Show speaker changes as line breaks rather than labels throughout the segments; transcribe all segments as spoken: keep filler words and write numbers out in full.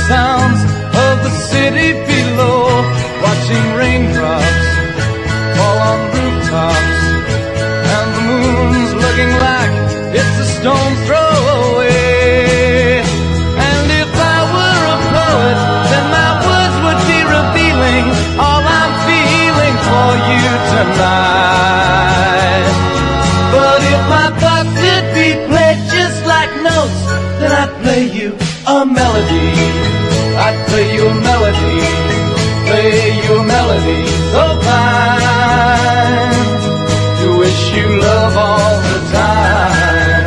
sounds of the city below, watching raindrops fall on rooftops, and the moon's looking like it's a stone's throw away. And if I were a poet, then my words would be revealing all I'm feeling for you tonight. But if my thoughts could be played just like notes, then I'd play you a melody. I'd play you a melody, play you a melody so fine to wish you love all the time.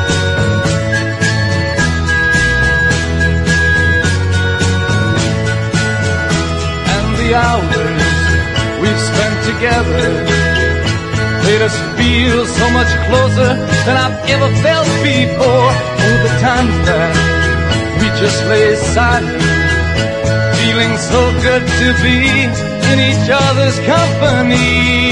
And the hours we've spent together made us feel so much closer than I've ever felt before. Oh, the times that we just lay silent, feeling so good to be in each other's company.